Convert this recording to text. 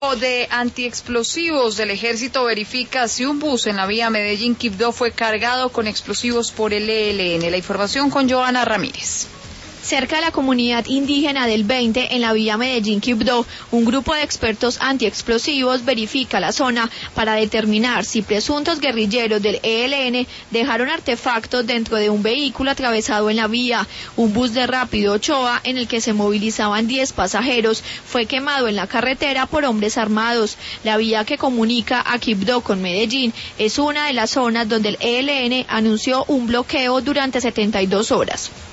grupo de antiexplosivos del ejército verifica si un bus en la vía Medellín-Quibdó fue cargado con explosivos por el ELN. La información con Joana Ramírez. Cerca de la comunidad indígena del 20, en la vía Medellín-Quibdó, un grupo de expertos antiexplosivos verifica la zona para determinar si presuntos guerrilleros del ELN dejaron artefactos dentro de un vehículo atravesado en la vía. Un bus de Rápido Ochoa, en el que se movilizaban 10 pasajeros, fue quemado en la carretera por hombres armados. La vía que comunica a Quibdó con Medellín es una de las zonas donde el ELN anunció un bloqueo durante 72 horas.